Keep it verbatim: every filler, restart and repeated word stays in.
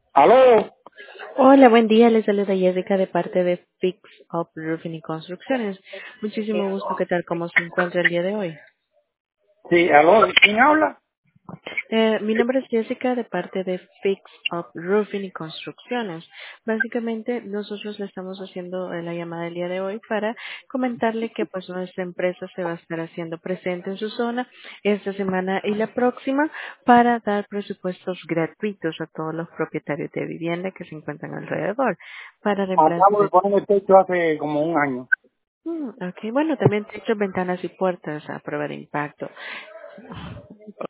Aló, Hola, buen día. Les saluda Jessica de parte de Fix Up Roofing y Construcciones. Muchísimo gusto. ¿Qué tal? ¿Cómo se encuentra el día de hoy? sí, aló, ¿quién habla? Eh, mi nombre es Jessica de parte de Fix Up Roofing y Construcciones. Básicamente, nosotros le estamos haciendo eh, la llamada el día de hoy para comentarle que pues nuestra empresa se va a estar haciendo presente en su zona esta semana y la próxima para dar presupuestos gratuitos a todos los propietarios de vivienda que se encuentran alrededor para Acabo de reemplazar. poner el techo hace como un año. Mm, ok, bueno, también techos, ventanas y puertas a prueba de impacto.